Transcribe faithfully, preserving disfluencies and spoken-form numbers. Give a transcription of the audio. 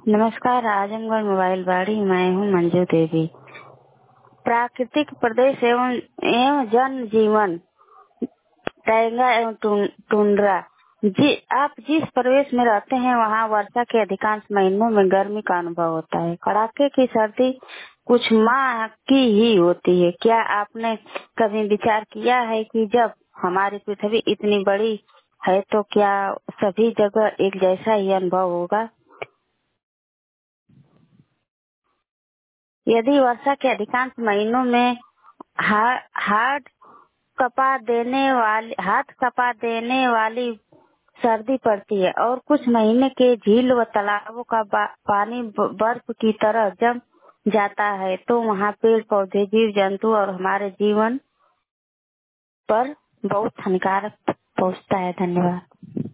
नमस्कार, आजमगढ़ मोबाइल बाड़ी। मैं हूँ मंजू देवी। प्राकृतिक प्रदेश एवं एवं जन जीवन टाइगा एवं टुंड्रा। जी आप जिस प्रदेश में रहते हैं वहाँ वर्षा के अधिकांश महीनों में गर्मी का अनुभव होता है। कड़ाके की सर्दी कुछ माह की ही होती है। क्या आपने कभी विचार किया है कि जब हमारी पृथ्वी इतनी बड़ी है तो क्या सभी जगह एक जैसा ही अनुभव होगा? यदि वर्षा के अधिकांश महीनों में हा, हाथ कपा देने वाली हाथ कपा देने वाली सर्दी पड़ती है और कुछ महीने के झील व तालाबों का पानी बर्फ की तरह जम जाता है तो वहाँ पेड़ पौधे, जीव जंतु और हमारे जीवन पर बहुत हानिकारक पहुँचता है। धन्यवाद।